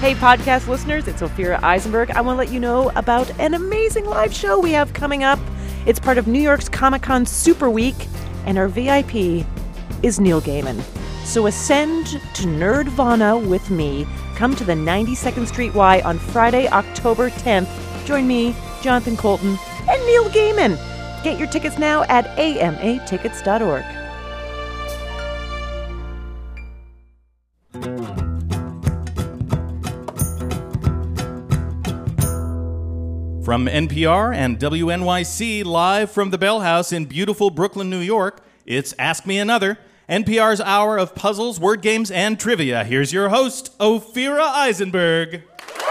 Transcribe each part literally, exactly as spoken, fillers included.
Hey, podcast listeners, it's Ophira Eisenberg. I want to let you know about an amazing live show we have coming up. It's part of New York's Comic-Con Super Week, and our V I P is Neil Gaiman. So ascend to Nerdvana with me. Come to the ninety-second Street Y on Friday, October tenth. Join me, Jonathan Colton, and Neil Gaiman. Get your tickets now at A M A tickets dot org. From N P R and W N Y C, live from the Bell House in beautiful Brooklyn, New York, it's Ask Me Another, N P R's hour of puzzles, word games, and trivia. Here's your host, Ophira Eisenberg.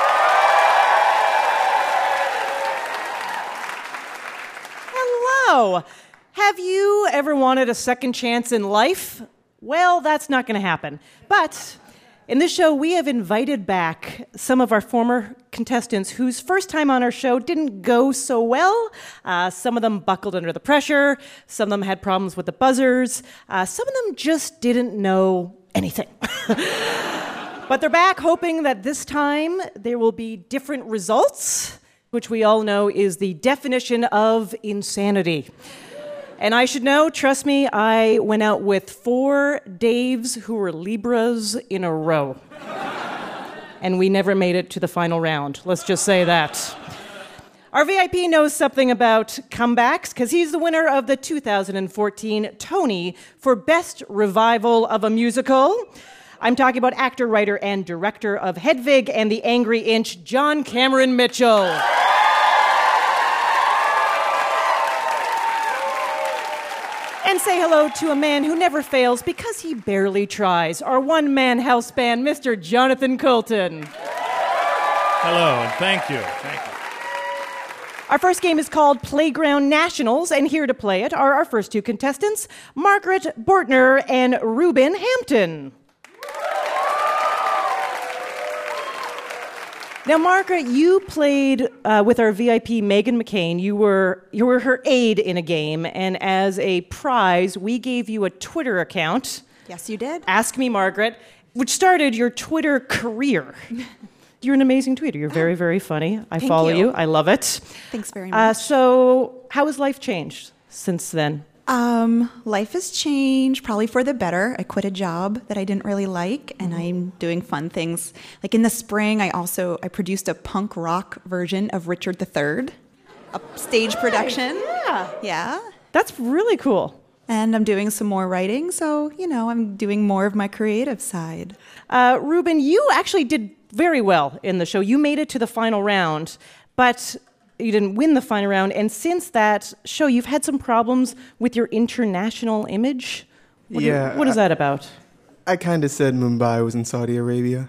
Hello. Have you ever wanted a second chance in life? Well, that's not going to happen. But in this show, we have invited back some of our former contestants whose first time on our show didn't go so well. Uh, some of them buckled under the pressure. Some of them had problems with the buzzers. Uh, some of them just didn't know anything. But they're back hoping that this time there will be different results, which we all know is the definition of insanity. And I should know, trust me, I went out with four Daves who were Libras in a row. And we never made it to the final round. Let's just say that. Our V I P knows something about comebacks because he's the winner of the two thousand fourteen Tony for Best Revival of a Musical. I'm talking about actor, writer, and director of Hedwig and the Angry Inch, John Cameron Mitchell. And say hello to a man who never fails because he barely tries. Our one-man house band, Mister Jonathan Colton. Hello, and thank you. Thank you. Our first game is called Playground Nationals, and here to play it are our first two contestants, Margaret Bortner and Ruben Hampton. Now, Margaret, you played uh, with our V I P, Megan McCain. You were you were her aide in a game, and as a prize, we gave you a Twitter account. Yes, you did. Ask Me Margaret, which started your Twitter career. You're an amazing tweeter. You're very, very funny. I Thank follow you. you. I love it. Thanks very much. Uh, so, how has life changed since then? Um, life has changed, probably for the better. I quit a job that I didn't really like, and I'm doing fun things. Like in the spring, I also I produced a punk rock version of Richard the Third, a stage production. Yeah. Yeah. That's really cool. And I'm doing some more writing, so, you know, I'm doing more of my creative side. Uh, Ruben, you actually did very well in the show. You made it to the final round, but you didn't win the final round. And since that show, you've had some problems with your international image. What yeah. Do, what is I, that about? I kind of said Mumbai was in Saudi Arabia.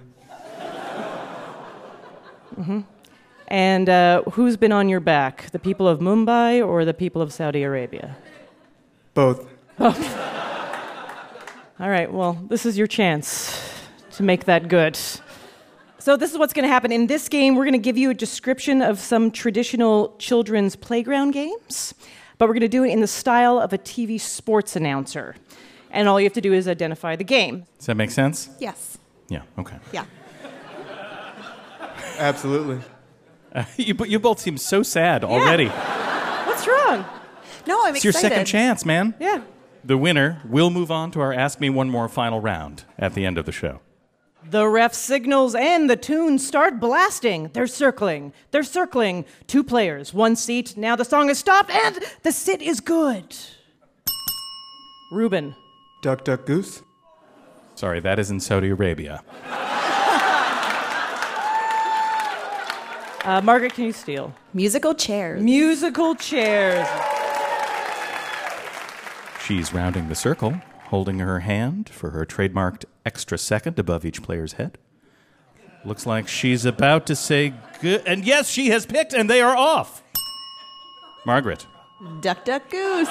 Mm-hmm. And uh, who's been on your back? The people of Mumbai or the people of Saudi Arabia? Both. Both. All right, well, this is your chance to make that good. So this is what's going to happen. In this game, we're going to give you a description of some traditional children's playground games, but we're going to do it in the style of a T V sports announcer. And all you have to do is identify the game. Does that make sense? Yes. Yeah, okay. Yeah. Absolutely. Uh, you, you both seem so sad already. What's wrong? No, I'm It's excited. your second chance, man. Yeah. The winner will move on to our Ask Me One More final round at the end of the show. The ref signals and the tunes start blasting. They're circling. They're circling. Two players, one seat. Now the song has stopped and the sit is good. Ruben. Duck, duck, goose. Sorry, that is in Saudi Arabia. Uh, Margaret, can you steal? Musical chairs. Musical chairs. She's rounding the circle, holding her hand for her trademarked extra second above each player's head. Looks like she's about to say good. And yes, she has picked, and they are off. Margaret. Duck, duck, goose.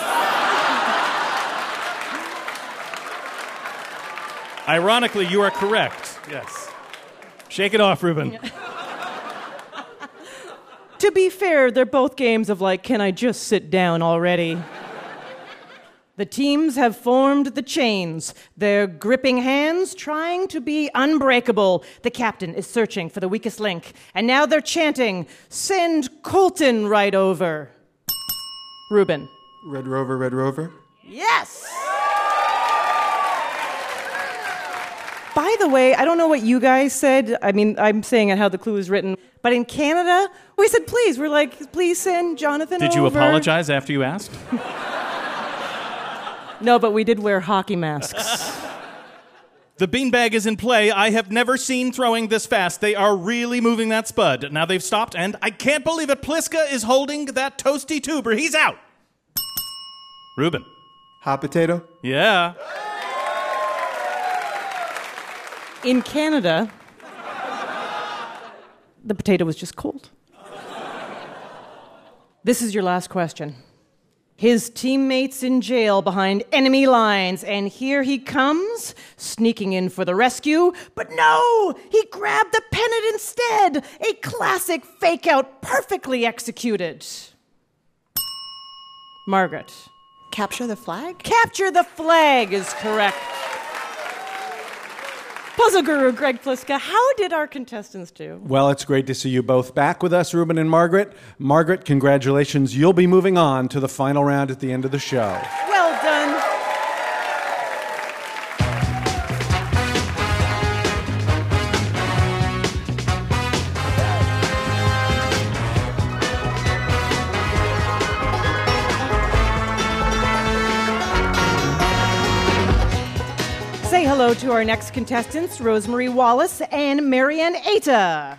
Ironically, you are correct. Yes. Shake it off, Ruben. To be fair, they're both games of like, can I just sit down already? The teams have formed the chains, their gripping hands trying to be unbreakable. The captain is searching for the weakest link, and now they're chanting, "Send Colton right over." Ruben. Red Rover, Red Rover. Yes! By the way, I don't know what you guys said. I mean, I'm saying it how the clue is written. But in Canada, we said please. We're like, please send Jonathan Did over. you apologize after you asked? No, but we did wear hockey masks. The beanbag is in play. I have never seen throwing this fast. They are really moving that spud. Now they've stopped, and I can't believe it. Pliska is holding that toasty tuber. He's out. Ruben. Hot potato. Yeah. In Canada, the potato was just cold. This is your last question. His teammates in jail behind enemy lines, and here he comes, sneaking in for the rescue. But no, he grabbed the pennant instead. A classic fake-out, perfectly executed. Margaret. Capture the flag? Capture the flag is correct. Puzzle Guru Greg Pliska, how did our contestants do? Well, it's great to see you both back with us, Ruben and Margaret. Margaret, congratulations. You'll be moving on to the final round at the end of the show. Well done. Say hello to our next contestants, Rosemary Wallace and Marianne Aita.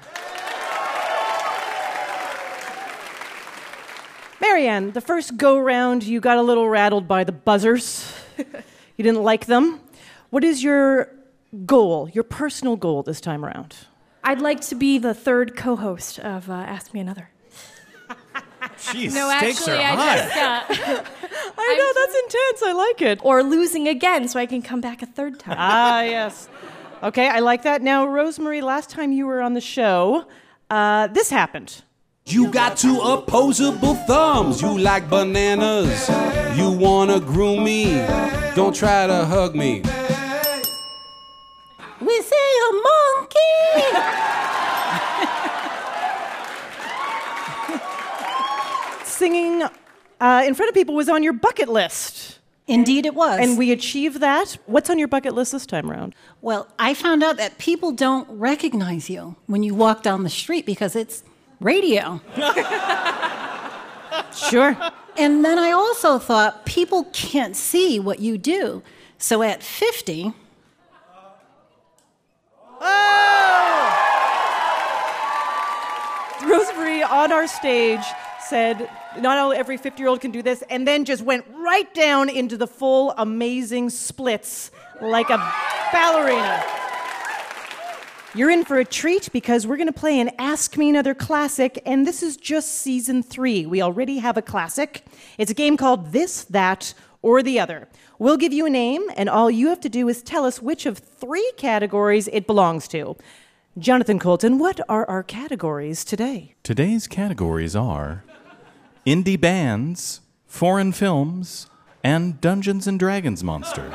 Marianne, the first go-round, you got a little rattled by the buzzers. You didn't like them. What is your goal, your personal goal this time around? I'd like to be the third co-host of uh, Ask Me Another. Jeez, No, stakes actually, are I high. just, uh, I know, that's intense. I like it. or losing again so I can come back a third time. Ah, yes. Okay, I like that. Now, Rosemary, last time you were on the show, uh, this happened. You got two opposable thumbs. You like bananas. You wanna groom me. Don't try to hug me. We see a monkey! Singing uh, in front of people was on your bucket list. Indeed it was. And we achieved that. What's on your bucket list this time around? Well, I found out that people don't recognize you when you walk down the street because it's radio. Sure. And then I also thought people can't see what you do. So at fifty... Oh! Rosemary on our stage said not only every fifty-year-old can do this, and then just went right down into the full amazing splits like a ballerina. You're in for a treat because we're going to play an Ask Me Another classic, and this is just season three. We already have a classic. It's a game called This, That, or the Other. We'll give you a name, and all you have to do is tell us which of three categories it belongs to. Jonathan Colton, what are our categories today? Today's categories are indie bands, foreign films, and Dungeons and Dragons monsters.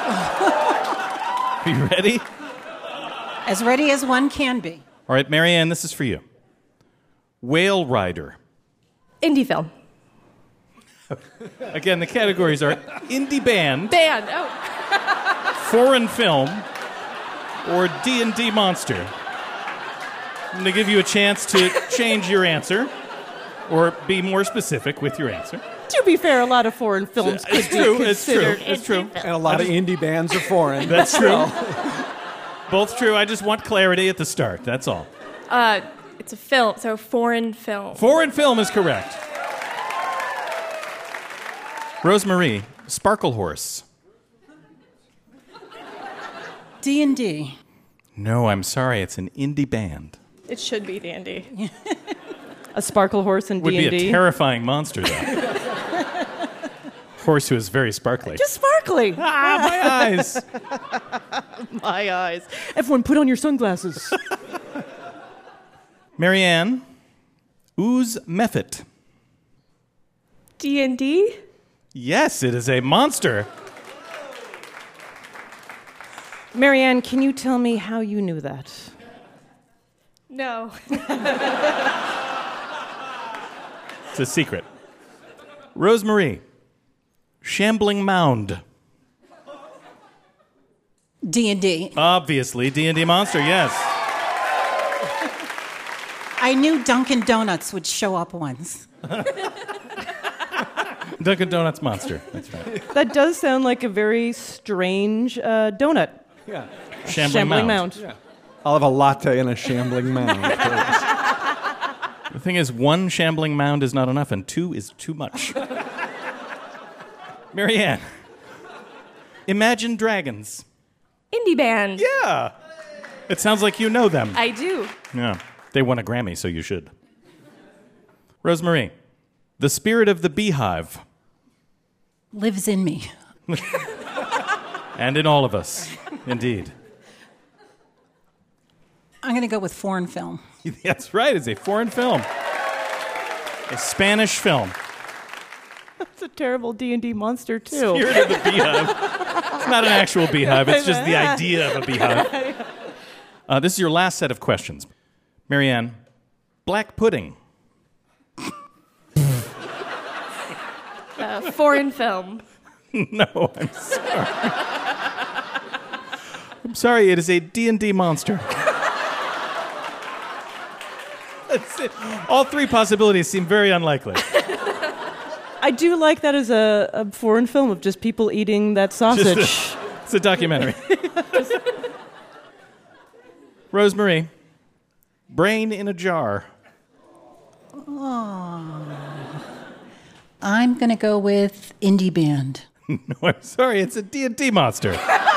Are you ready? As ready as one can be. All right, Marianne, this is for you. Whale Rider. Indie film. Again, the categories are indie band, Band. Oh. foreign film, or D and D monster. I'm going to give you a chance to change your answer or be more specific with your answer. To be fair, a lot of foreign films could It's be true, it's true, considered. it's true. And a lot of indie bands are foreign. That's true. Both true. I just want clarity at the start. That's all. Uh, it's a film, so foreign film. Foreign film is correct. Rosemary, Sparkle Horse. D and D. No, I'm sorry. It's an indie band. It should be D and D. A sparkle horse and Would D and be D. a terrifying monster, though. Horse who is very sparkly. Just sparkly. Ah, my eyes. My eyes. Everyone, put on your sunglasses. Marianne, Ooze Mephit. D and D? Yes, it is a monster. Marianne, can you tell me how you knew that? No. It's a secret. Rosemarie, shambling mound. D and D. Obviously, D and D monster, yes. I knew Dunkin' Donuts would show up once. Dunkin' Donuts monster, that's right. That does sound like a very strange uh, donut. Yeah. Shambling, Shambling mound. mound. Yeah. I'll have a latte and a shambling mound, please. The thing is, one shambling mound is not enough, and two is too much. Marianne, Imagine Dragons. Indie band. Yeah. It sounds like you know them. I do. Yeah. They won a Grammy, so you should. Rosemarie, The Spirit of the Beehive. Lives in me. And in all of us, indeed. I'm going to go with foreign film. That's right, it's a foreign film. A Spanish film. It's a terrible D and D monster, too. Spirit of the Beehive. It's not an actual beehive, it's just the idea of a beehive. Uh, this is your last set of questions. Marianne, black pudding. Uh, foreign film. No, I'm sorry. I'm sorry, it is a D and D monster. That's it. All three possibilities seem very unlikely. I do like that as a, a foreign film of just people eating that sausage. Just a, it's a documentary. Rosemarie, brain in a jar. Oh. I'm going to go with indie band. No, I'm sorry, it's a D and D monster.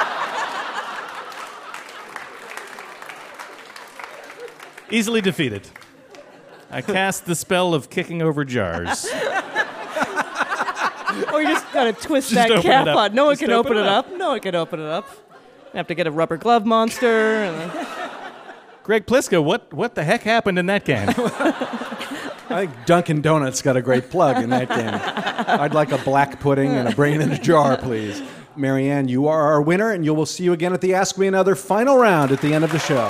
Easily defeated. I cast the spell of kicking over jars. Or you just gotta twist Just that open cap it up. on. No one Just can open open it it up. up. No one can open it up. You have to get a rubber glove monster. And then... Greg Pliska, what, what the heck happened in that game? I think Dunkin' Donuts got a great plug in that game. I'd like a black pudding and a brain in a jar, please. Marianne, you are our winner, and you will see you again at the Ask Me Another final round at the end of the show.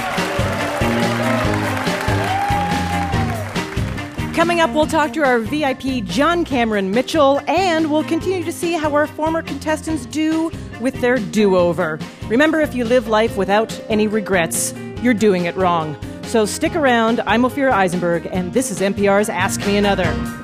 Coming up, we'll talk to our V I P John Cameron Mitchell, and we'll continue to see how our former contestants do with their do-over. Remember, if you live life without any regrets, you're doing it wrong. So stick around. I'm Ophira Eisenberg, and this is N P R's Ask Me Another.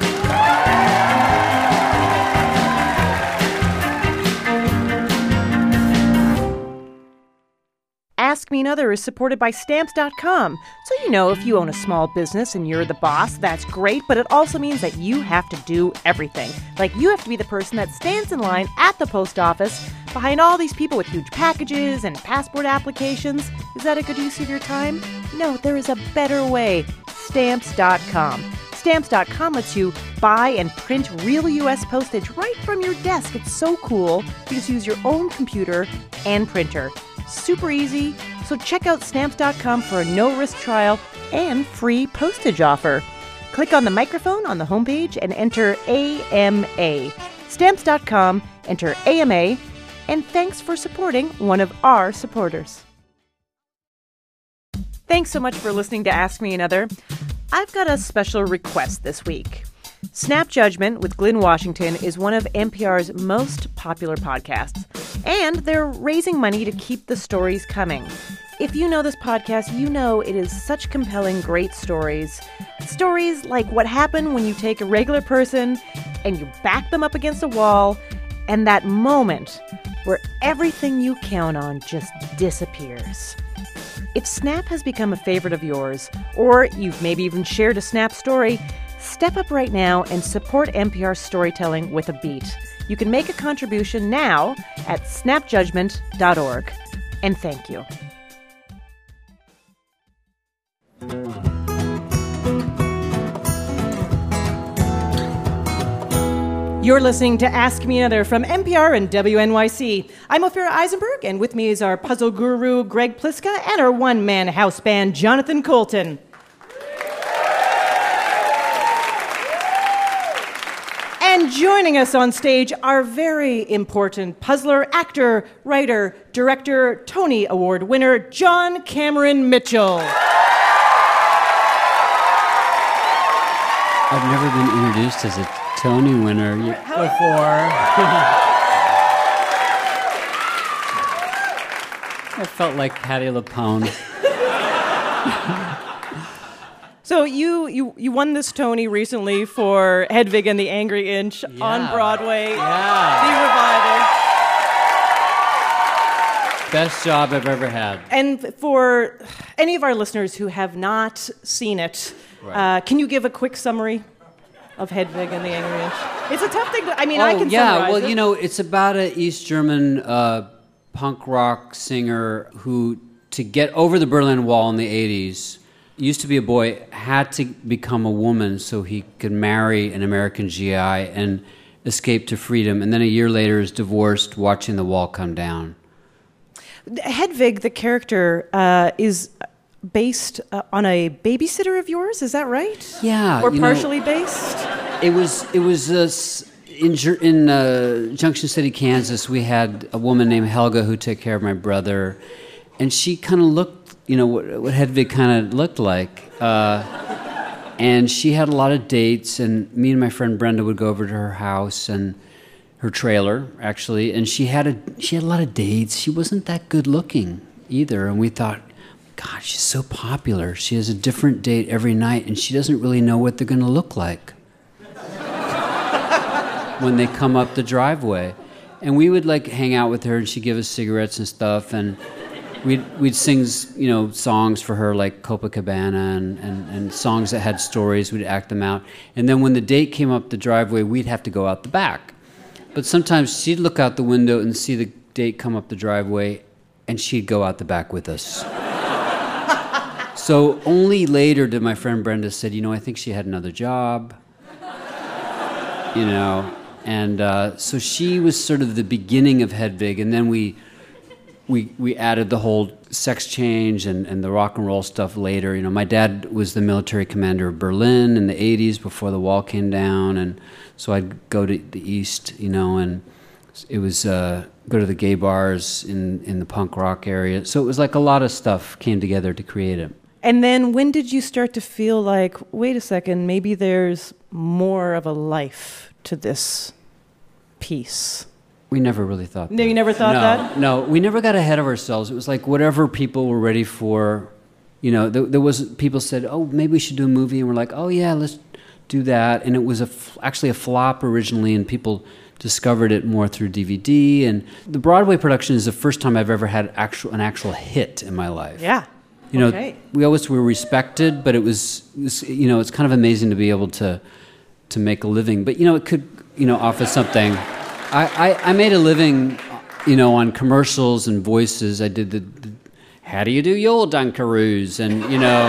Ask Me Another is supported by Stamps dot com. So, you know, if you own a small business and you're the boss, that's great, but it also means that you have to do everything. Like, you have to be the person that stands in line at the post office behind all these people with huge packages and passport applications. Is that a good use of your time? No, there is a better way. Stamps dot com. Stamps dot com lets you buy and print real U S postage right from your desk. It's so cool. You just use your own computer and printer. Super easy. So check out Stamps dot com for a no-risk trial and free postage offer. Click on the microphone on the homepage and enter A M A. Stamps dot com, enter A M A, and thanks for supporting one of our supporters. Thanks so much for listening to Ask Me Another. I've got a special request this week. Snap Judgment with Glynn Washington is one of N P R's most popular podcasts, and they're raising money to keep the stories coming. If you know this podcast, you know it is such compelling, great stories. Stories like what happened when you take a regular person and you back them up against a wall, and that moment where everything you count on just disappears. If Snap has become a favorite of yours, or you've maybe even shared a Snap story, step up right now and support N P R storytelling with a beat. You can make a contribution now at snap judgment dot org. And thank you. You're listening to Ask Me Another from N P R and W N Y C. I'm Ophira Eisenberg, and with me is our puzzle guru, Greg Pliska, and our one-man house band, Jonathan And joining us on stage, our very important puzzler, actor, writer, director, Tony Award winner, John Cameron Mitchell. I've never been introduced as a Tony winner before. I felt like Patti LuPone. So you, you you won this Tony recently for Hedwig and the Angry Inch Yeah. on Broadway. Yeah. The revival. Best job I've ever had. And for any of our listeners who have not seen it, Right. uh, can you give a quick summary of Hedwig and the Angry Inch? It's a tough thing to, I mean, oh, I can yeah, summarize well, it. you know, it's about an East German uh, punk rock singer who, to get over the Berlin Wall in the eighties, used to be a boy, had to become a woman so he could marry an American G I and escape to freedom. And then a year later is divorced, watching the wall come down. Hedwig, the character, uh, is based uh, on a babysitter of yours, is that right? Yeah, Or you know- partially based? It was it was uh, s- in Jer- in uh, Junction City, Kansas. We had a woman named Helga who took care of my brother, and she kind of looked, you know, what, what Hedwig kind of looked like. Uh, and she had a lot of dates, and me and my friend Brenda would go over to her house and her trailer, actually. And she had a she had a lot of dates. She wasn't that good looking either, and we thought, God, she's so popular. She has a different date every night, and she doesn't really know what they're going to look like when they come up the driveway. And we would like hang out with her, and she'd give us cigarettes and stuff, and we'd we'd sing, you know, songs for her like Copacabana and, and, and songs that had stories. We'd act them out. And then when the date came up the driveway, we'd have to go out the back. But sometimes she'd look out the window and see the date come up the driveway, and she'd go out the back with us. So only later did my friend Brenda said, you know, I think she had another job, you know. And uh, so she was sort of the beginning of Hedwig, and then we we we added the whole sex change and, and the rock and roll stuff later. You know, my dad was the military commander of Berlin in the eighties before the wall came down, and so I'd go to the East, you know, and it was uh, go to the gay bars in, in the punk rock area. So it was like a lot of stuff came together to create it. And then when did you start to feel like, wait a second, maybe there's more of a life to this piece? We never really thought that. No, you never thought no, that? No, we never got ahead of ourselves. It was like whatever people were ready for. You know, there, there was, people said, oh, maybe we should do a movie. And we're like, oh, yeah, let's do that. And it was a, actually a flop originally, and people discovered it more through D V D. And the Broadway production is the first time I've ever had actual, an actual hit in my life. Yeah. You know, Okay. we always were respected, but it was, it was, you know, it's kind of amazing to be able to to make a living. But, you know, it could, you know, offer something. I, I, I made a living, you know, on commercials and voices. I did the, the how do you do your Dunkaroos? And, you know,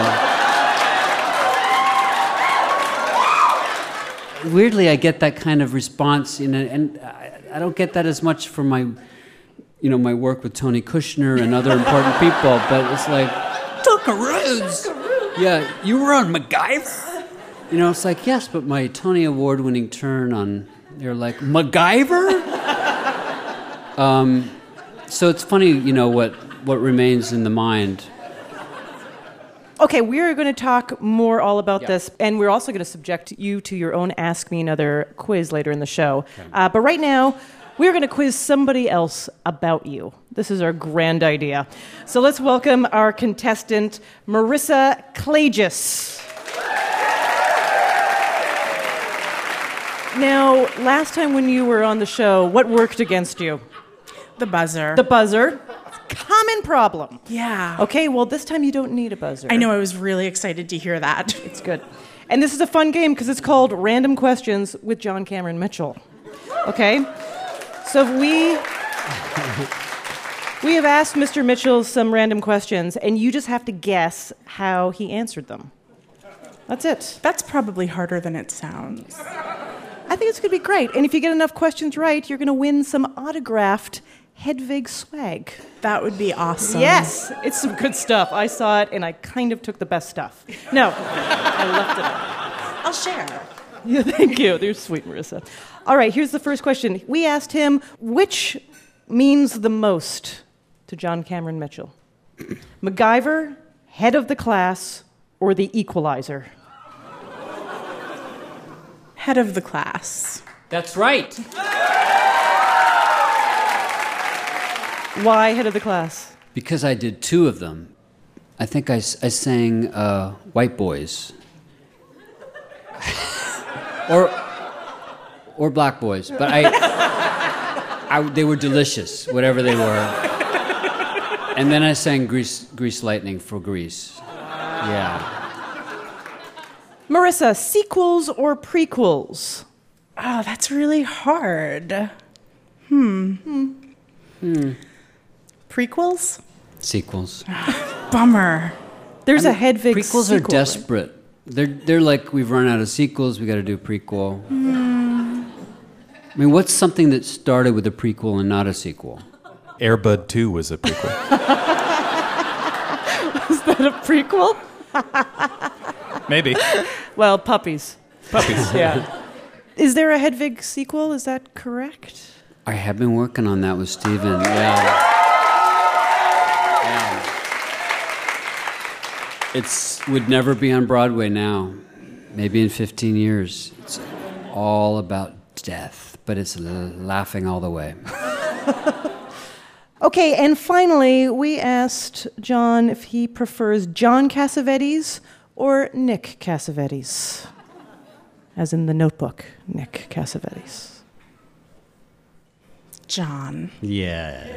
weirdly, I get that kind of response, you know, and I, I don't get that as much from my, you know, my work with Tony Kushner and other important people, but it's like, Dunkaroos! Yeah, you were on MacGyver? You know, it's like, yes, but my Tony Award-winning turn on, they're like, MacGyver? um, so it's funny, you know, what, what remains in the mind. Okay, we're going to talk more all about Yeah. this, and we're also going to subject you to your own Ask Me Another quiz later in the show. Uh, but right now, we're going to quiz somebody else about you. This is our grand idea. So let's welcome our contestant, Marissa Klages. Now, last time when you were on the show, what worked against you? The buzzer. The buzzer. Common problem. yeah. Okay, well, this time you don't need a buzzer. I know, I was really excited to hear that. It's good. And this is a fun game because it's called Random Questions with John Cameron Mitchell. Okay? So we we have asked Mister Mitchell some random questions, and you just have to guess how he answered them. That's it. That's probably harder than it sounds. I think it's going to be great. And if you get enough questions right, you're going to win some autographed Hedwig swag. That would be awesome. Yes, it's some good stuff. I saw it, and I kind of took the best stuff. No, I left it out. I'll share. Yeah, thank you. You're sweet, Marissa. All right, here's the first question. We asked him, which means the most to John Cameron Mitchell? MacGyver, head of the class, or the equalizer? Head of the class. That's right. Why head of the class? Because I did two of them. I think I, s- I sang uh, White Boys. or or Black Boys. But I, I, they were delicious, whatever they were. And then I sang Grease, Grease Lightning for Grease. Yeah. Marissa, sequels or prequels? Oh, that's really hard. Hmm. Hmm. Hmm. Prequels? Sequels. Bummer. There's I a mean, Hedwig Prequels sequel, are desperate. They're they're like, we've run out of sequels, we got to do a prequel. Hmm. I mean, what's something that started with a prequel and not a sequel? Air Bud two was a prequel. Is that a prequel? Maybe. Well, puppies. Puppies. Yeah. Is there a Hedwig sequel? Is that correct? I have been working on that with Steven. Yeah. Yeah. It's would never be on Broadway now. Maybe in fifteen years. It's all about death, but it's l- laughing all the way. Okay, and finally, we asked John if he prefers John Cassavetes or Nick Cassavetes. As in the Notebook, Nick Cassavetes. John. Yeah.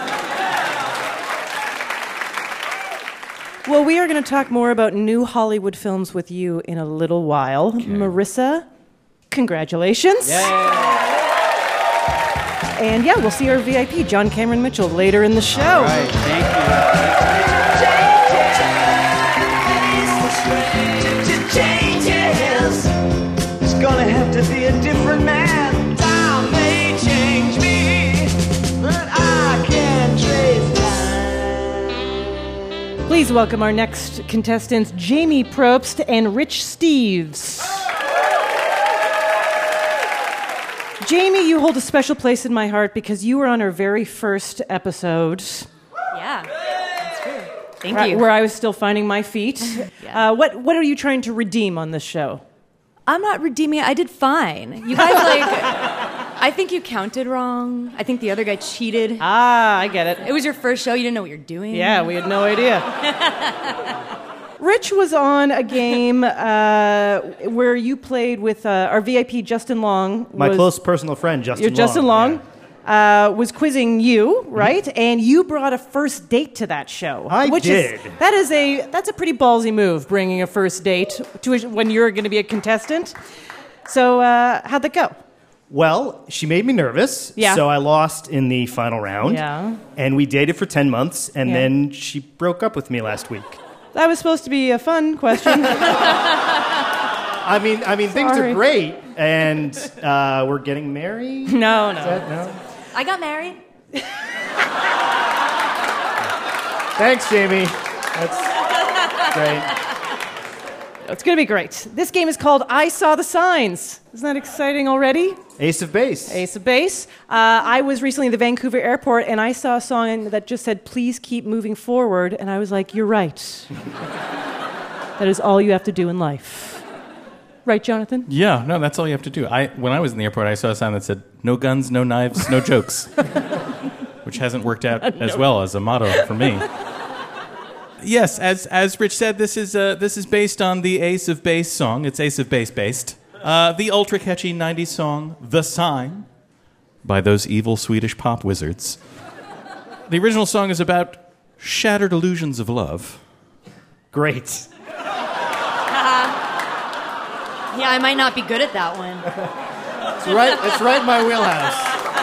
Well, we are going to talk more about new Hollywood films with you in a little while. Okay. Marissa, congratulations. Yay. And yeah, we'll see our V I P, John Cameron Mitchell, later in the show. All right, thank you. It's gonna have to be a different man. Time may change me, but I can't trace time. Please welcome our next contestants, Jamie Probst and Rich Steves. Jamie, you hold a special place in my heart because you were on our very first episode. Yeah, that's true. Thank where, you. Where I was still finding my feet. yeah. uh, what What are you trying to redeem on this show? I'm not redeeming it. I did fine. You guys, like, I think you counted wrong. I think the other guy cheated. Ah, I get it. It was your first show. You didn't know what you're doing. Yeah, we had no idea. Rich was on a game uh, where you played with uh, our V I P, Justin Long. My was, close personal friend, Justin your Long. Justin Long yeah. uh, was quizzing you, right? Mm-hmm. And you brought a first date to that show. I which did. Is, that is a that's a pretty ballsy move, bringing a first date to a, when you're going to be a contestant. So uh, how'd that go? Well, she made me nervous, yeah. so I lost in the final round. Yeah. And we dated for ten months, and yeah. then she broke up with me last week. That was supposed to be a fun question. I mean, I mean, Sorry. things are great, and uh, we're getting married. No, no. That, no. I got married. Thanks, Jamie. That's great. It's going to be great. This game is called I Saw the Signs. Isn't that exciting already? Ace of Base. Ace of Base. Uh, I was recently at the Vancouver airport, and I saw a song that just said, "Please keep moving forward," and I was like, you're right. That is all you have to do in life. Right, Jonathan? Yeah, no, that's all you have to do. I When I was in the airport, I saw a sign that said, "No guns, no knives, no jokes," which hasn't worked out as No. well as a motto for me. Yes, as as Rich said, this is uh, this is based on the Ace of Base song. It's Ace of Base based. Uh, the ultra catchy nineties song "The Sign" by those evil Swedish pop wizards. The original song is about shattered illusions of love. Great. Yeah, I might not be good at that one. It's right. It's right in my wheelhouse.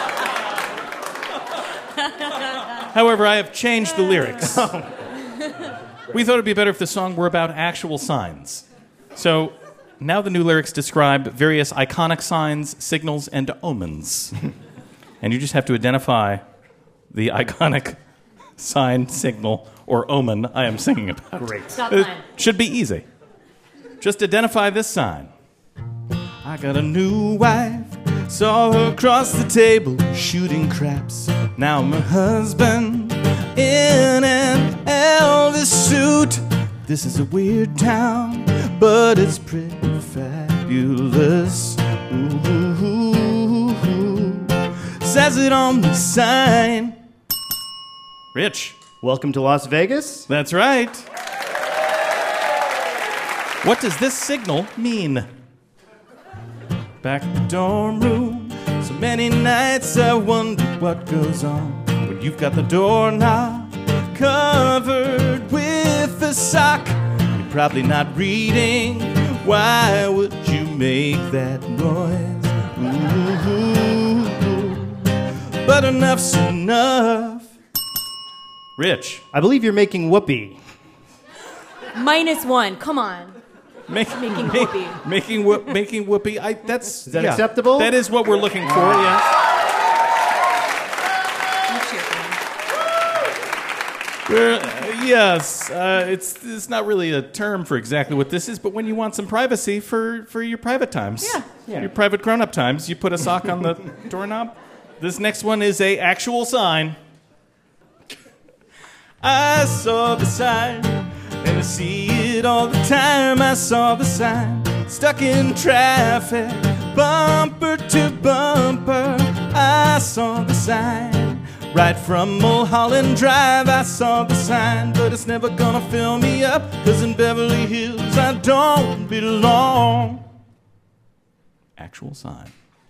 However, I have changed the lyrics. We thought it'd be better if the song were about actual signs. So now the new lyrics describe various iconic signs, signals, and omens. And you just have to identify the iconic sign, signal, or omen I am singing about. Great. Stop It time. should be easy. Just identify this sign. I got a new wife. Saw her across the table shooting craps. Now my husband in an Elvis suit. This is a weird town, but it's pretty fabulous. Ooh, says it on the sign. Rich. Welcome to Las Vegas? That's right. What does this signal mean? Back in the dorm room, so many nights I wonder what goes on when you've got the doorknob covered with a sock. You're probably not reading. Why would you make that noise? Ooh, but enough's enough. Rich. I believe you're making whoopee. Minus one. Come on. Make, making make, whoopee. Making whoop, making whoopee. I, that's is that yeah, acceptable? That is what we're looking for. Yes. We're, uh, yes. Uh, it's it's not really a term for exactly what this is, but when you want some privacy for, for your private times, yeah, yeah. your private grown-up times, you put a sock on the doorknob. This next one is a actual sign. I saw the sign, and I see it all the time. I saw the sign, stuck in traffic, bumper to bumper. I saw the sign, right from Mulholland Drive. I saw the sign, but it's never gonna fill me up, 'cause in Beverly Hills I don't belong. Actual sign.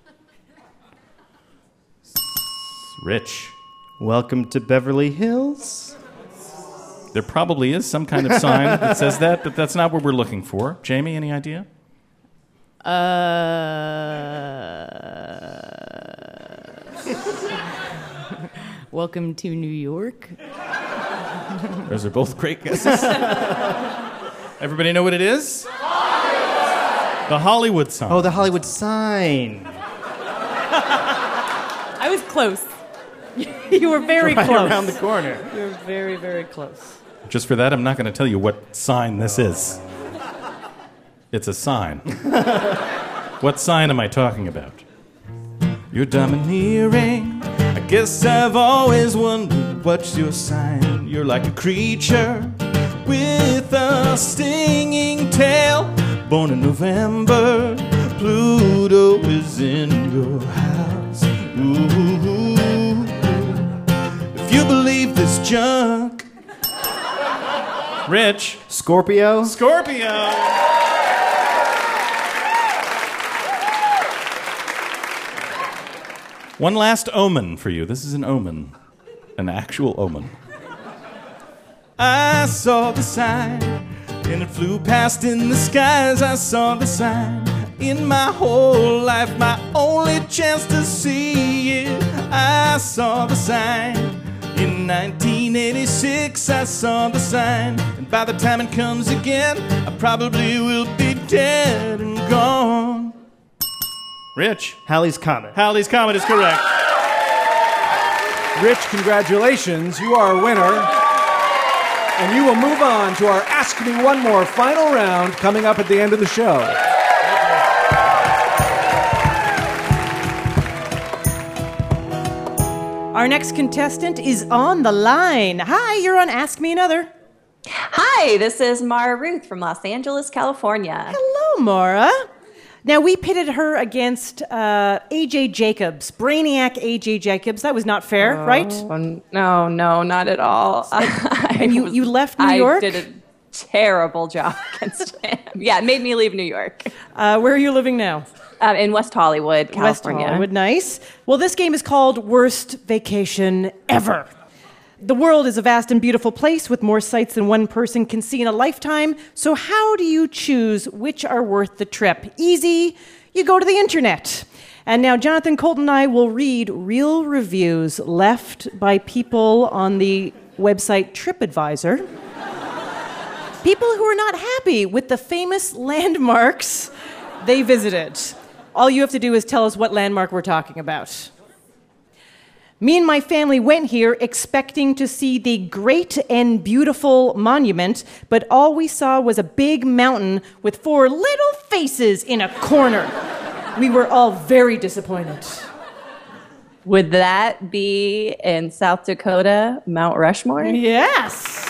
Rich. Welcome to Beverly Hills. There probably is some kind of sign that says that, but that's not what we're looking for. Jamie, any idea? Uh, welcome to New York. Those are both great guesses. Everybody know what it is? The Hollywood sign. Oh, the Hollywood sign. I was close. You were very right close. around the corner. You were very, very close. Just for that, I'm not going to tell you what sign this is. It's a sign. What sign am I talking about? You're domineering. I guess I've always wondered what's your sign. You're like a creature with a stinging tail. Born in November, Pluto is in your house. Ooh, if you believe this junk. Rich. Scorpio. Scorpio. One last omen for you. This is an omen. An actual omen. I saw the sign, and it flew past in the skies. I saw the sign. In my whole life, my only chance to see it. I saw the sign. In nineteen eighty-six, I saw the sign. And by the time it comes again, I probably will be dead and gone. Rich. Halley's Comet. Halley's Comet is correct. Rich, congratulations. You are a winner. And you will move on to our Ask Me One More final round coming up at the end of the show. Our next contestant is on the line. Hi, you're on Ask Me Another. Hi, this is Mara Ruth from Los Angeles, California. Hello, Mara. Now, we pitted her against uh, A J Jacobs, Brainiac A J Jacobs. That was not fair, Oh, right? No, no, not at all. And you, you left New York? I did a terrible job against him. Yeah, it made me leave New York. Uh, where are you living now? Uh, in West Hollywood, California. West Hollywood, nice. Well, this game is called Worst Vacation Ever. The world is a vast and beautiful place with more sights than one person can see in a lifetime. So how do you choose which are worth the trip? Easy. You go to the internet. And now Jonathan Colton and I will read real reviews left by people on the website TripAdvisor. People who are not happy with the famous landmarks they visited. All you have to do is tell us what landmark we're talking about. Me and my family went here expecting to see the great and beautiful monument, but all we saw was a big mountain with four little faces in a corner. We were all very disappointed. Would that be in South Dakota, Mount Rushmore? Yes.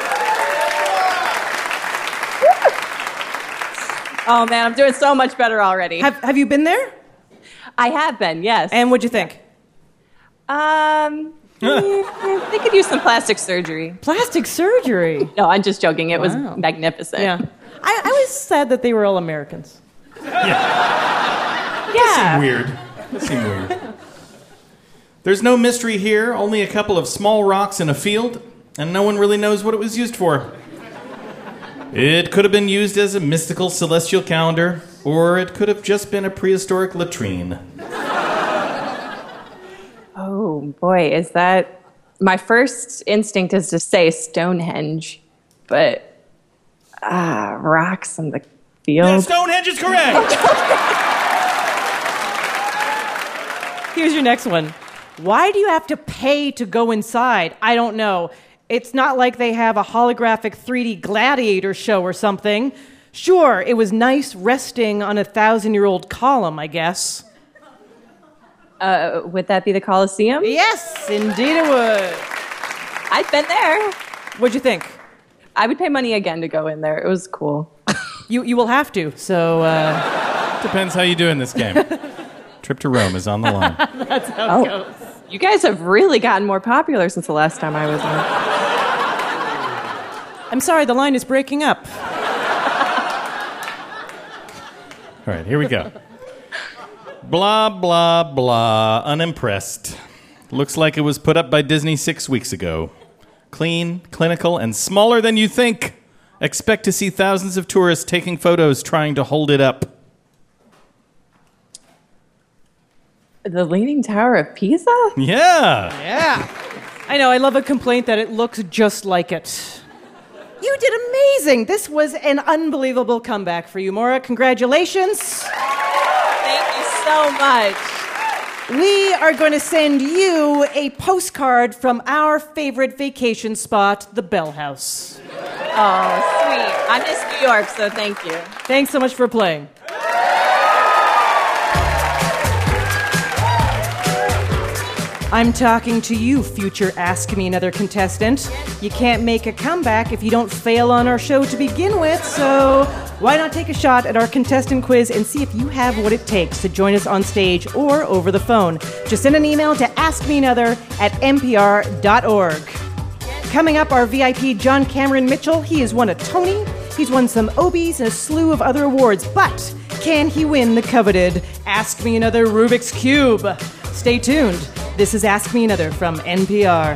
Oh man, I'm doing so much better already. Have Have you been there? I have been, yes. And what'd you think? Um, mm, they could use some plastic surgery. Plastic surgery? No, I'm just joking. It Wow. was magnificent. Yeah. I, I was sad that they were all Americans. Yeah. Weird. That seemed weird. There's no mystery here, only a couple of small rocks in a field, and no one really knows what it was used for. It could have been used as a mystical celestial calendar, or it could have just been a prehistoric latrine. Oh boy, is that... My first instinct is to say Stonehenge, but... Ah, rocks in the field. Yeah, Stonehenge is correct! Here's your next one. Why do you have to pay to go inside? I don't know. It's not like they have a holographic three D gladiator show or something. Sure, it was nice resting on a thousand-year-old column, I guess. Uh, would that be the Colosseum? Yes, indeed it would. I've been there. What'd you think? I would pay money again to go in there. It was cool. You you will have to, so... Uh... Depends how you do in this game. Trip to Rome is on the line. That's how Oh. it goes. You guys have really gotten more popular since the last time I was on. I'm sorry, the line is breaking up. All right, here we go. Blah, blah, blah. Unimpressed. Looks like it was put up by Disney six weeks ago. Clean, clinical, and smaller than you think. Expect to see thousands of tourists taking photos trying to hold it up. The Leaning Tower of Pisa? Yeah. Yeah. I know, I love a complaint that it looks just like it. You did amazing. This was an unbelievable comeback for you, Maura. Congratulations. Thank you so much. We are going to send you a postcard from our favorite vacation spot, the Bell House. Oh, sweet. I miss New York, so thank you. Thanks so much for playing. I'm talking to you, future Ask Me Another contestant. You can't make a comeback if you don't fail on our show to begin with, so why not take a shot at our contestant quiz and see if you have what it takes to join us on stage or over the phone. Just send an email to askmeanother at n p r dot org. Coming up, our V I P, John Cameron Mitchell. He has won a Tony, he's won some Obies and a slew of other awards, but can he win the coveted Ask Me Another Rubik's Cube? Stay tuned. This is Ask Me Another from N P R.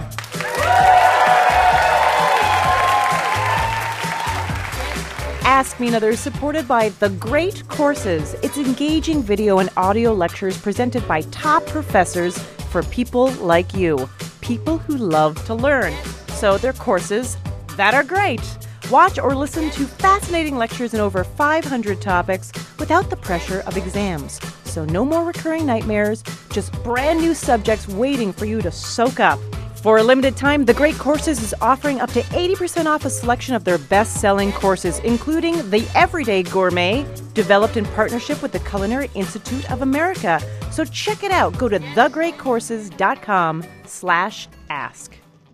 Ask Me Another is supported by The Great Courses. It's engaging video and audio lectures presented by top professors for people like you, people who love to learn. So they're courses that are great. Watch or listen to fascinating lectures in over five hundred topics without the pressure of exams. So no more recurring nightmares, just brand new subjects waiting for you to soak up. For a limited time, The Great Courses is offering up to eighty percent off a selection of their best-selling courses, including The Everyday Gourmet, developed in partnership with the Culinary Institute of America. So check it out. Go to thegreatcourses.com slash ask.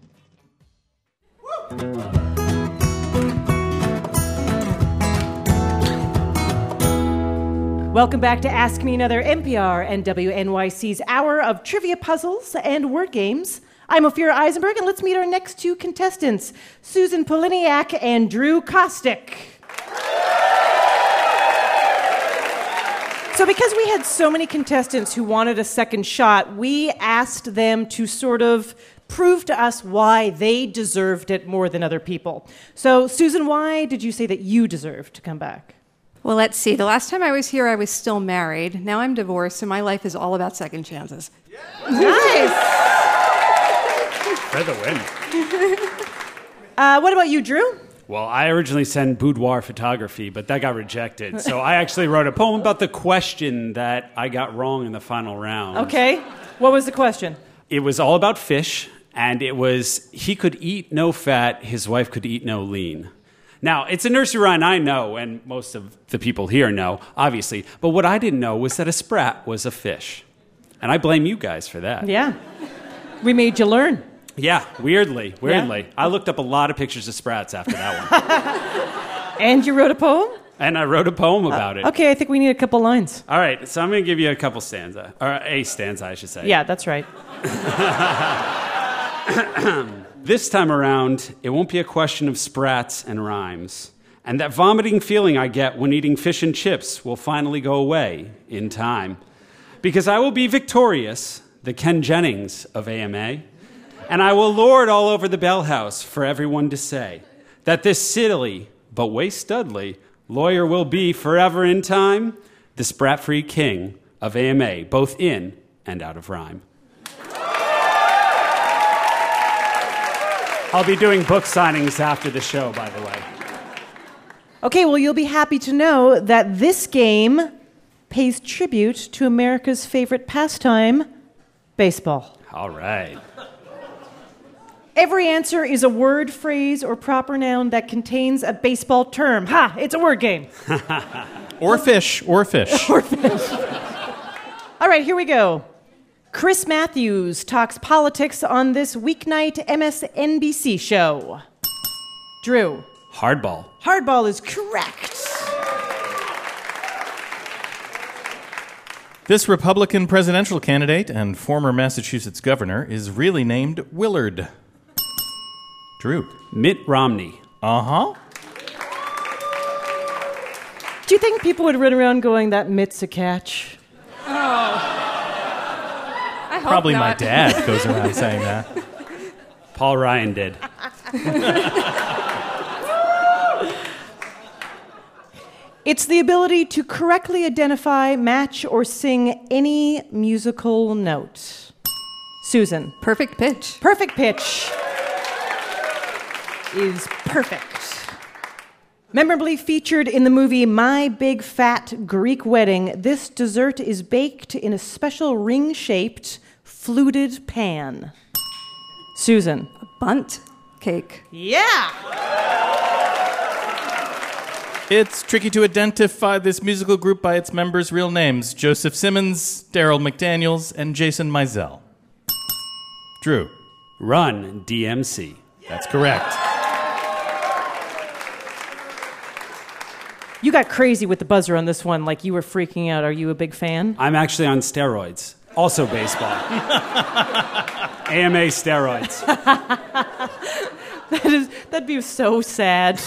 Welcome back to Ask Me Another, N P R and W N Y C's hour of trivia puzzles and word games. I'm Ophira Eisenberg, and let's meet our next two contestants, Susan Poliniak and Drew Kostick. So because we had so many contestants who wanted a second shot, we asked them to sort of prove to us why they deserved it more than other people. So, Susan, why did you say that you deserved to come back? Well, let's see. The last time I was here, I was still married. Now I'm divorced, and my life is all about second chances. Nice! For the win. Uh, what about you, Drew? Well, I originally sent boudoir photography, but that got rejected. So I actually wrote a poem about the question that I got wrong in the final round. Okay. What was the question? It was all about fish, and it was he could eat no fat, his wife could eat no lean. Now, it's a nursery rhyme I know, and most of the people here know, obviously. But what I didn't know was that a sprat was a fish. And I blame you guys for that. Yeah. We made you learn. Yeah, weirdly, weirdly. Yeah? I looked up a lot of pictures of sprats after that one. And you wrote a poem? And I wrote a poem about uh, it. Okay, I think we need a couple lines. All right, so I'm going to give you a couple stanza. Or a stanza, I should say. Yeah, that's right. This time around, it won't be a question of sprats and rhymes. And that vomiting feeling I get when eating fish and chips will finally go away in time. Because I will be victorious, the Ken Jennings of A M A. And I will lord all over the Bell House for everyone to say that this silly, but way studly, lawyer will be forever in time the sprat-free king of A M A, both in and out of rhyme. I'll be doing book signings after the show, by the way. Okay, well, you'll be happy to know that this game pays tribute to America's favorite pastime, baseball. All right. Every answer is a word, phrase, or proper noun that contains a baseball term. Ha! It's a word game. Or fish, or fish. Or fish. All right, here we go. Chris Matthews talks politics on this weeknight M S N B C show. Drew. Hardball. Hardball is correct. This Republican presidential candidate and former Massachusetts governor is really named Willard. Drew. Mitt Romney. Uh-huh. Do you think people would run around going, that Mitt's a catch? Oh. I hope Probably my not. dad goes around saying that. Paul Ryan did. It's the ability to correctly identify, match, or sing any musical note. Susan. Perfect pitch. Perfect pitch is perfect. Memorably featured in the movie My Big Fat Greek Wedding, this dessert is baked in a special ring-shaped, fluted pan. Susan. A bunt cake. Yeah! It's tricky to identify this musical group by its members' real names. Joseph Simmons, Daryl McDaniels, and Jason Mizell. Drew. Run D M C. That's correct. You got crazy with the buzzer on this one, like you were freaking out. Are you a big fan? I'm actually on steroids. Also baseball. A M A steroids. That is, that'd be so sad.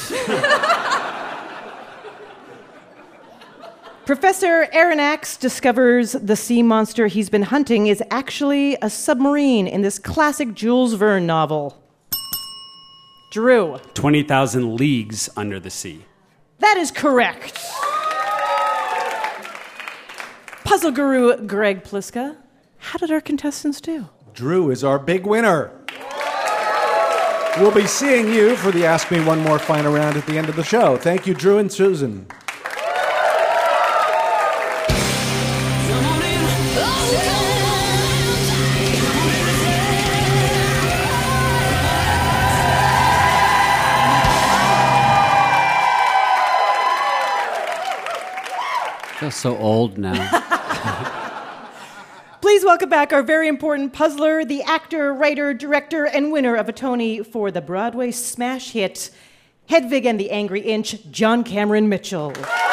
Professor Aronnax discovers the sea monster he's been hunting is actually a submarine in this classic Jules Verne novel. Drew. twenty thousand Leagues Under the Sea. That is correct. Puzzle guru Greg Pliska. How did our contestants do? Drew is our big winner. We'll be seeing you for the Ask Me One More final round at the end of the show. Thank you, Drew and Susan. I feel so old now. Please welcome back our very important puzzler, the actor, writer, director, and winner of a Tony for the Broadway smash hit, Hedwig and the Angry Inch, John Cameron Mitchell.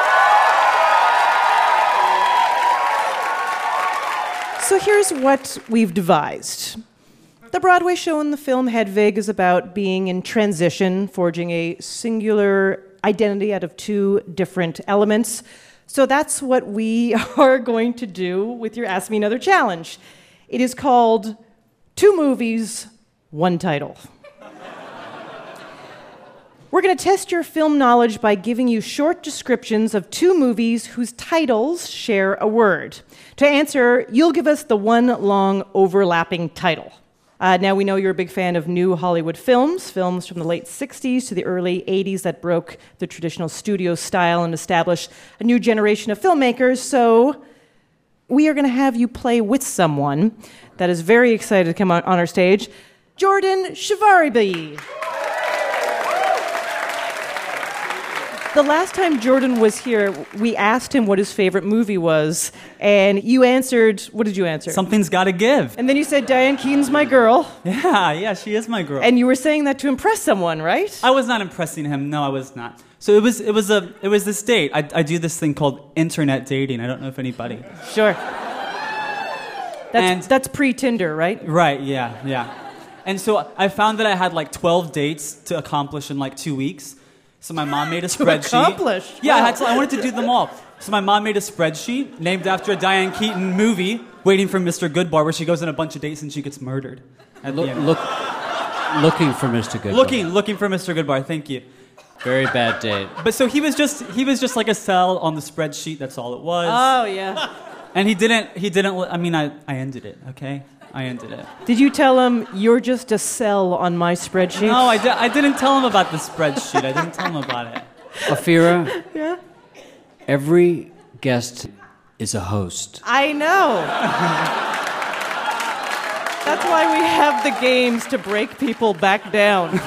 So here's what we've devised. The Broadway show in the film Hedwig is about being in transition, forging a singular identity out of two different elements. So that's what we are going to do with your Ask Me Another challenge. It is called Two Movies, One Title. We're going to test your film knowledge by giving you short descriptions of two movies whose titles share a word. To answer, you'll give us the one long overlapping title. Uh, now, we know you're a big fan of new Hollywood films, films from the late sixties to the early eighties that broke the traditional studio style and established a new generation of filmmakers. So we are going to have you play with someone that is very excited to come on, on our stage, Jordan Shivaribi. The last time Jordan was here, we asked him what his favorite movie was, and you answered, what did you answer? Something's Gotta Give. And then you said, Diane Keaton's my girl. Yeah, yeah, she is my girl. And you were saying that to impress someone, right? I was not impressing him. No, I was not. So it was it was a it was this date. I, I do this thing called internet dating. I don't know if anybody. Sure. That's, that's pre-Tinder, right? Right, yeah, yeah. And so I found that I had like twelve dates to accomplish in like two weeks. So my mom made a To spreadsheet. accomplish? Yeah, I, Wow. had to, I wanted to do them all. So my mom made a spreadsheet named after a Diane Keaton movie, Waiting for Mister Goodbar, where she goes on a bunch of dates and she gets murdered. At Look, the end. look, looking for Mister Goodbar. Looking, looking for Mister Goodbar. Thank you. Very bad date. But so he was just he was just like a cell on the spreadsheet. That's all it was. Oh, yeah. And he didn't he didn't. I mean, I I ended it. Okay, I ended it. Did you tell him, you're just a cell on my spreadsheet? No, I, di- I didn't tell him about the spreadsheet. I didn't tell him about it. Afira, Yeah? every guest is a host. I know. That's why we have the games to break people back down.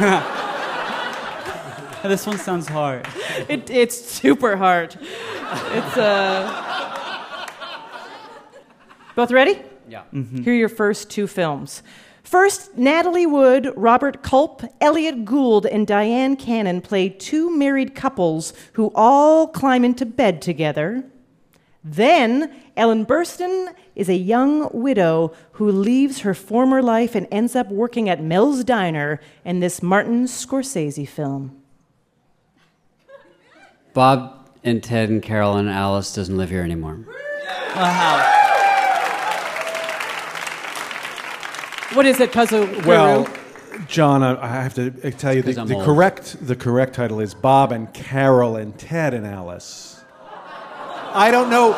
This one sounds hard. It, it's super hard. It's uh. Both ready? Yeah. Mm-hmm. Here are your first two films. First, Natalie Wood, Robert Culp, Elliot Gould, and Diane Cannon play two married couples who all climb into bed together. Then, Ellen Burstyn is a young widow who leaves her former life and ends up working at Mel's Diner in this Martin Scorsese film. Bob and Ted and Carol and Alice doesn't live here anymore. Wow. What is it, Puzzle Guru? Well, John, I I have to tell you, the, 'Cause I'm the old. correct the correct title is Bob and Carol and Ted and Alice. I don't know.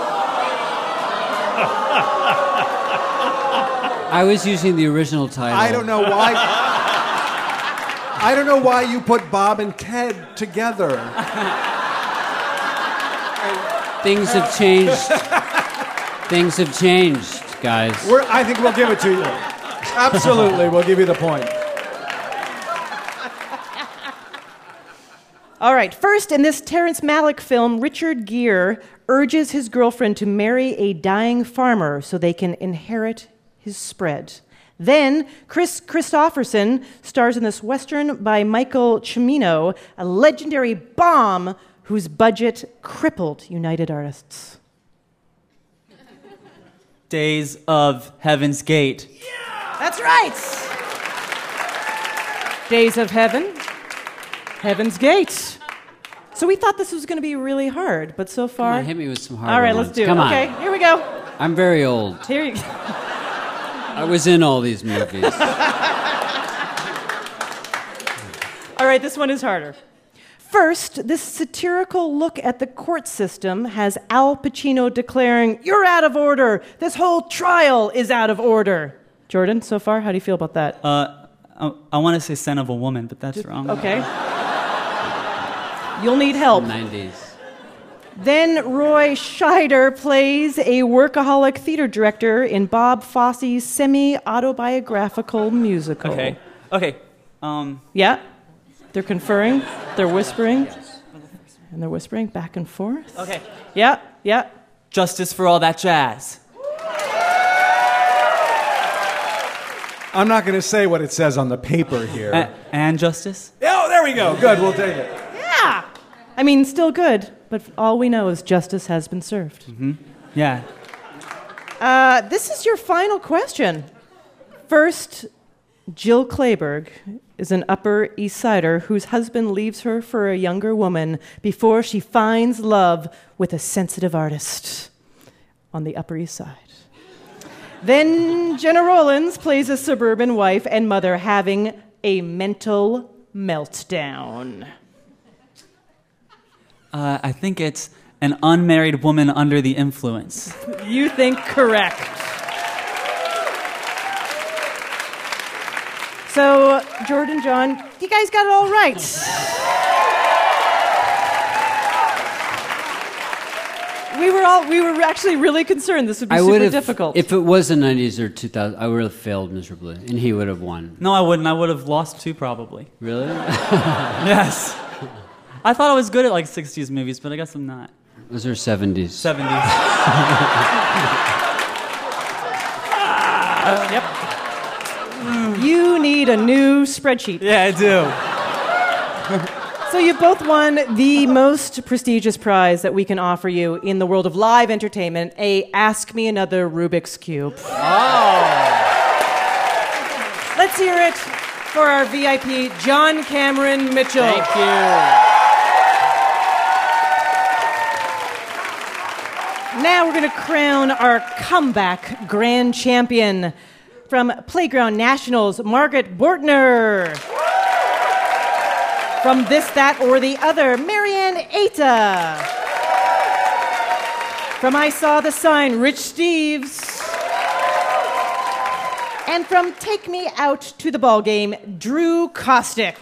I was using the original title. I don't know why. I don't know why you put Bob and Ted together. Things have changed. Things have changed, guys. We're, I think we'll give it to you. Absolutely, we'll give you the point. All right, first, in this Terrence Malick film, Richard Gere urges his girlfriend to marry a dying farmer so they can inherit his spread. Then, Chris Christopherson stars in this Western by Michael Cimino, a legendary bomb whose budget crippled United Artists. Days of Heaven's Gate. That's right! Days of Heaven, Heaven's Gate. So we thought this was going to be really hard, but so far... Come on, hit me with some hard All right, ones. let's do Come it. on. Okay, here we go. I'm very old. Here you go. I was in all these movies. All right, this one is harder. First, this satirical look at the court system has Al Pacino declaring, "You're out of order. This whole trial is out of order." Jordan, so far, how do you feel about that? Uh, I, I want to say "Son of a Woman," but that's wrong. Okay. You'll need help. nineties. Then Roy Scheider plays a workaholic theater director in Bob Fosse's semi-autobiographical musical. Okay. Okay. Um, Yeah? They're conferring, they're whispering, and they're whispering back and forth. okay. Yeah, yeah. Justice for all that jazz. I'm not going to say what it says on the paper here. A- and justice? Oh, there we go. Good, we'll take it. Yeah! I mean, still good, but all we know is justice has been served. Mm-hmm. Yeah. Uh, this is your final question. First, Jill Clayburgh is an Upper East Sider whose husband leaves her for a younger woman before she finds love with a sensitive artist on the Upper East Side. Then Jenna Rollins plays a suburban wife and mother having a mental meltdown. Uh, I think it's an unmarried woman under the influence. You think correct. So, Jordan, John, you guys got it all right. We were all we were actually really concerned this would be I super would have, difficult. if it was the nineties or two thousand, I would have failed miserably, and he would have won. No, I wouldn't. I would have lost too, probably. Really? Yes. I thought I was good at like sixties movies, but I guess I'm not. Those are seventies. seventies. uh, yep. You need a new spreadsheet. Yeah, I do. So you both won the most prestigious prize that we can offer you in the world of live entertainment, a Ask Me Another Rubik's Cube. Oh. Let's hear it for our V I P, John Cameron Mitchell. Thank you. Now we're going to crown our comeback grand champion from Playground Nationals, Margaret Bortner. From This, That, or the Other, Marianne Aita. From I Saw the Sign, Rich Steves. And from Take Me Out to the Ballgame, Drew Kostick.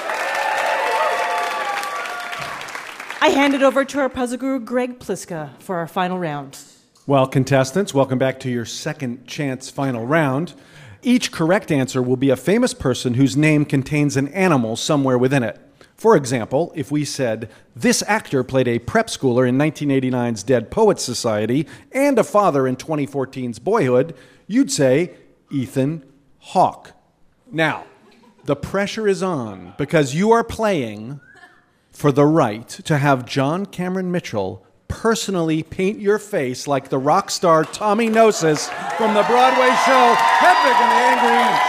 I hand it over to our puzzle guru, Greg Pliska, for our final round. Well, contestants, welcome back to your second chance final round. Each correct answer will be a famous person whose name contains an animal somewhere within it. For example, if we said, this actor played a prep schooler in nineteen eighty-nine's Dead Poets Society and a father in twenty fourteen's Boyhood, you'd say Ethan Hawke. Now, the pressure is on because you are playing for the right to have John Cameron Mitchell personally paint your face like the rock star Tommy Gnosis from the Broadway show Hedwig and the Angry Inch.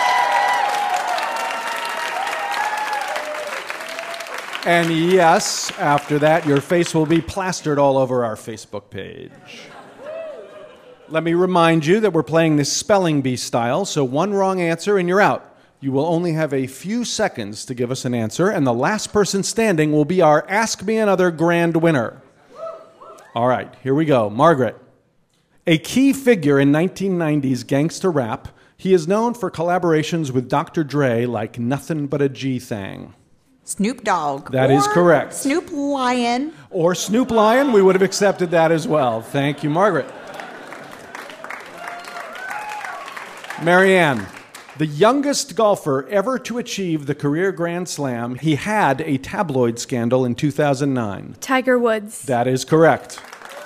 And yes, after that, your face will be plastered all over our Facebook page. Let me remind you that we're playing this spelling bee style, so one wrong answer and you're out. You will only have a few seconds to give us an answer, and the last person standing will be our Ask Me Another grand winner. All right, here we go. Margaret. A key figure in nineteen nineties gangsta rap, he is known for collaborations with Doctor Dre like Nothing But a G-Thang. Snoop Dogg. That is correct. Snoop Lion. Or Snoop Lion, we would have accepted that as well. Thank you, Margaret. Marianne, the youngest golfer ever to achieve the career Grand Slam, he had a tabloid scandal in two thousand nine. Tiger Woods. That is correct.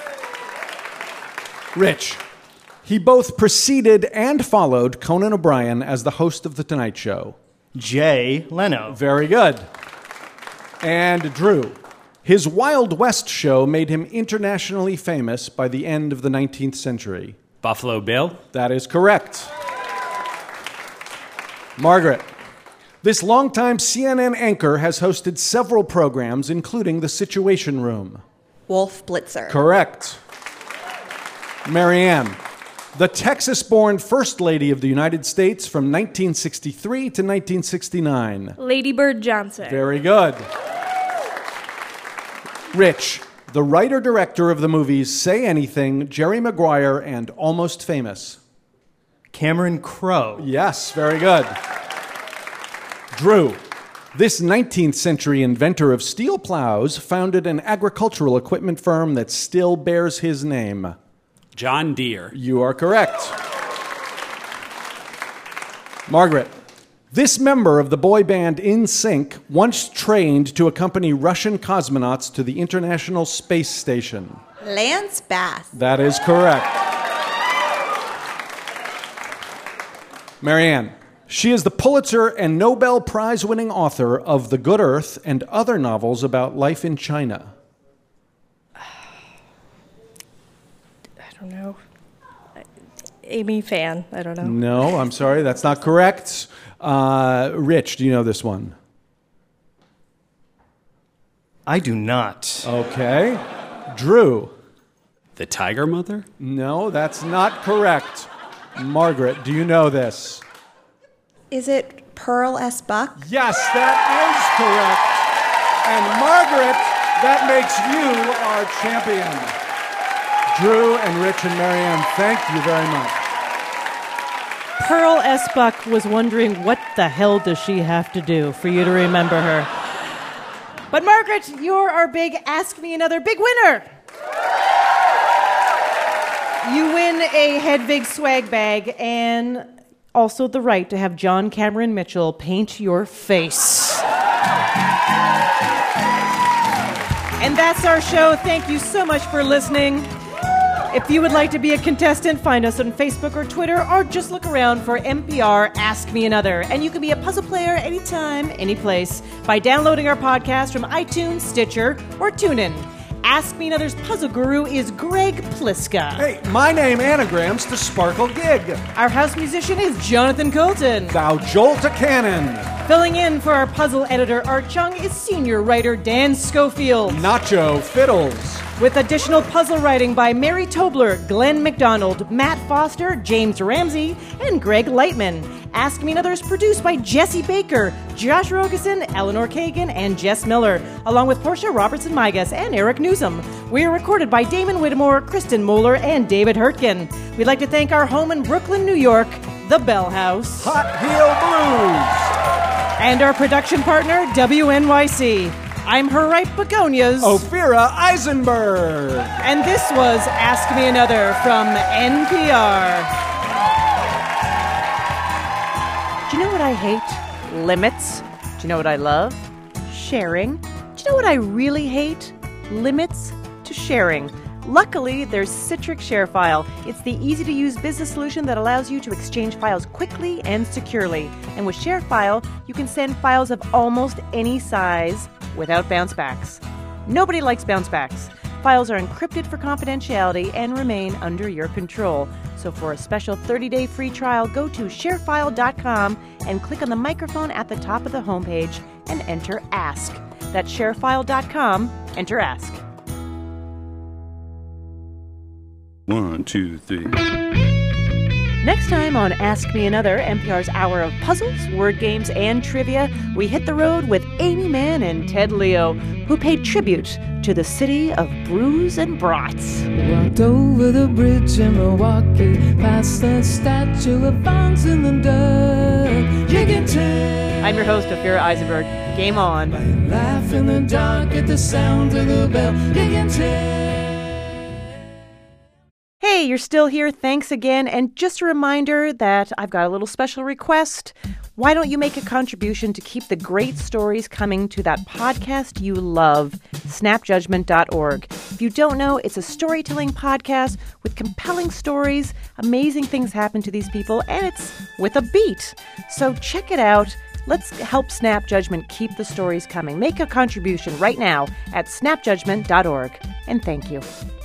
Rich, he both preceded and followed Conan O'Brien as the host of The Tonight Show. Jay Leno. Very good. And Drew, his Wild West show made him internationally famous by the end of the nineteenth century. Buffalo Bill. That is correct. Margaret, this longtime C N N anchor has hosted several programs, including The Situation Room. Wolf Blitzer. Correct. Marianne, the Texas-born First Lady of the United States from nineteen sixty-three to nineteen sixty-nine. Lady Bird Johnson. Very good. Rich, the writer-director of the movies Say Anything, Jerry Maguire, and Almost Famous. Cameron Crowe. Yes, very good. Drew, this nineteenth century inventor of steel plows founded an agricultural equipment firm that still bears his name. John Deere. You are correct. Margaret, this member of the boy band In Sync once trained to accompany Russian cosmonauts to the International Space Station. Lance Bass. That is correct. Marianne, she is the Pulitzer and Nobel Prize-winning author of The Good Earth and other novels about life in China. I don't know. Amy Fan. I don't know. No, I'm sorry, that's not correct. Uh, Rich, do you know this one? I do not. Okay. Drew. The Tiger Mother? No, that's not correct. Margaret, do you know this? Is it Pearl S. Buck? Yes, that is correct. And Margaret, that makes you our champion. Drew and Rich and Marianne, thank you very much. Pearl S. Buck was wondering what the hell does she have to do for you to remember her. But Margaret, you're our big Ask Me Another big winner. You win a Hedvig swag bag and also the right to have John Cameron Mitchell paint your face. And that's our show. Thank you so much for listening. If you would like to be a contestant, find us on Facebook or Twitter, or just look around for N P R Ask Me Another. And you can be a puzzle player anytime, anyplace, by downloading our podcast from iTunes, Stitcher, or TuneIn. Ask Me Another's puzzle guru is Greg Pliska. Hey, my name anagrams to Sparkle Gig. Our house musician is Jonathan Colton. Thou Jolt a Cannon. Filling in for our puzzle editor, Art Chung, is senior writer Dan Schofield. Nacho Fiddles. With additional puzzle writing by Mary Tobler, Glenn McDonald, Matt Foster, James Ramsey, and Greg Lightman. Ask Me Another is produced by Jesse Baker, Josh Rogeson, Eleanor Kagan, and Jess Miller, along with Portia Robertson-Migas and Eric Newsom. We are recorded by Damon Whittemore, Kristen Moeller, and David Hurtgen. We'd like to thank our home in Brooklyn, New York, the Bell House. Hot Heel Blues. And our production partner, W N Y C. I'm her ripe begonias, Ophira Eisenberg. And this was Ask Me Another from N P R. Do you know what I hate? Limits. Do you know what I love? Sharing. Do you know what I really hate? Limits to sharing. Luckily, there's Citrix ShareFile. It's the easy-to-use business solution that allows you to exchange files quickly and securely. And with ShareFile, you can send files of almost any size without bounce backs. Nobody likes bounce backs. Files are encrypted for confidentiality and remain under your control. So for a special thirty-day free trial, go to sharefile dot com and click on the microphone at the top of the homepage and enter Ask. That's sharefile dot com, enter Ask. One, two, three. Next time on Ask Me Another, N P R's hour of puzzles, word games, and trivia, we hit the road with Amy Mann and Ted Leo, who paid tribute to the city of brews and brats. We walked over the bridge in Milwaukee, past the statue of Fonz in the dirt. You can tell. I'm your host, Ophira Eisenberg. Game on. Laugh in the dark at the sound of the bell. You can tell. Hey, you're still here. Thanks again. And just a reminder that I've got a little special request. Why don't you make a contribution to keep the great stories coming to that podcast you love, snap judgment dot org. If you don't know, it's a storytelling podcast with compelling stories. Amazing things happen to these people, and it's with a beat. So check it out. Let's help Snap Judgment keep the stories coming. Make a contribution right now at snap judgment dot org. And thank you.